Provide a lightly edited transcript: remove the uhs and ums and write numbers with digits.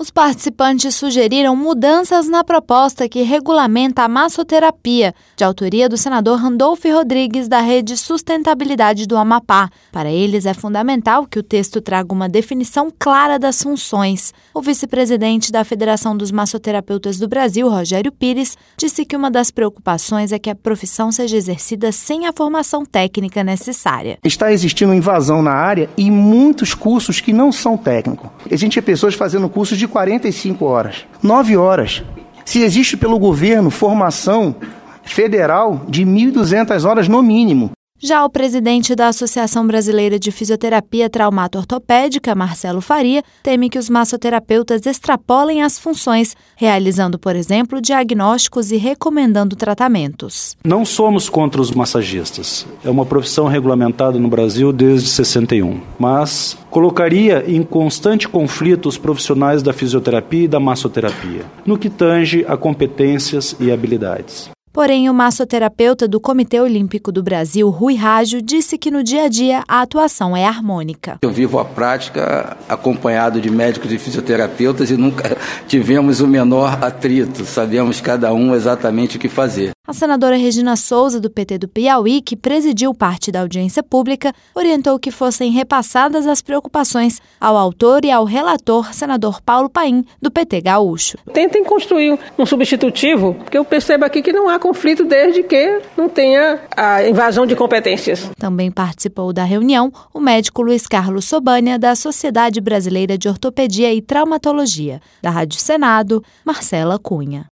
Os participantes sugeriram mudanças na proposta que regulamenta a massoterapia, de autoria do senador Randolfo Rodrigues, da Rede Sustentabilidade do Amapá. Para eles, é fundamental que o texto traga uma definição clara das funções. O vice-presidente da Federação dos Massoterapeutas do Brasil, Rogério Pires, disse que uma das preocupações é que a profissão seja exercida sem a formação técnica necessária. Está existindo invasão na área e muitos cursos que não são técnicos. Existem pessoas fazendo cursos de 45 horas, 9 horas. Se existe pelo governo formação federal de 1.200 horas no mínimo. Já o presidente da Associação Brasileira de Fisioterapia Traumato-Ortopédica, Marcelo Faria, teme que os massoterapeutas extrapolem as funções, realizando, por exemplo, diagnósticos e recomendando tratamentos. Não somos contra os massagistas. É uma profissão regulamentada no Brasil desde 61, mas colocaria em constante conflito os profissionais da fisioterapia e da massoterapia, no que tange a competências e habilidades. Porém, o massoterapeuta do Comitê Olímpico do Brasil, Rui Rágio, disse que no dia a dia a atuação é harmônica. Eu vivo a prática acompanhado de médicos e fisioterapeutas e nunca tivemos o menor atrito, sabemos cada um exatamente o que fazer. A senadora Regina Souza, do PT do Piauí, que presidiu parte da audiência pública, orientou que fossem repassadas as preocupações ao autor e ao relator, senador Paulo Paim, do PT gaúcho. Tentem construir um substitutivo, porque eu percebo aqui que não há conflito desde que não tenha a invasão de competências. Também participou da reunião o médico Luiz Carlos Sobania, da Sociedade Brasileira de Ortopedia e Traumatologia. Da Rádio Senado, Marcela Cunha.